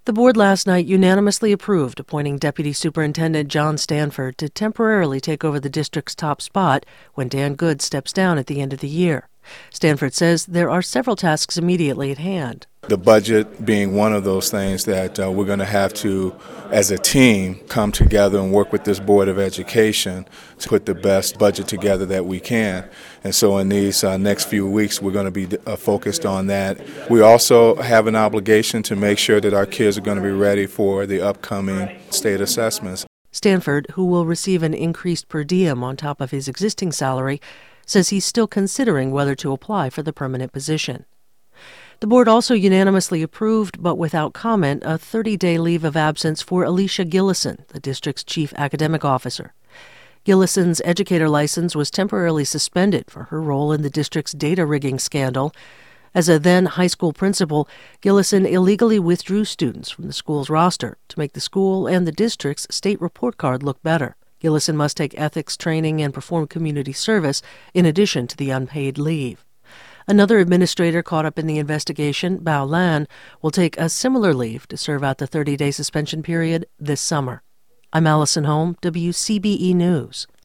The board last night unanimously approved appointing Deputy Superintendent John Stanford to temporarily take over the district's top spot when Dan Good steps down at the end of the year. Stanford says there are several tasks immediately at hand. The budget being one of those things that we're going to have to, as a team, come together and work with this Board of Education to put the best budget together that we can. And so in these next few weeks, we're going to be focused on that. We also have an obligation to make sure that our kids are going to be ready for the upcoming state assessments. Stanford, who will receive an increased per diem on top of his existing salary, says he's still considering whether to apply for the permanent position. The board also unanimously approved, but without comment, a 30-day leave of absence for Alicia Gillison, the district's chief academic officer. Gillison's educator license was temporarily suspended for her role in the district's data rigging scandal. As a then high school principal, Gillison illegally withdrew students from the school's roster to make the school and the district's state report card look better. Gillison must take ethics training and perform community service in addition to the unpaid leave. Another administrator caught up in the investigation, Bao Lan, will take a similar leave to serve out the 30-day suspension period this summer. I'm Allison Holm, WCBE News.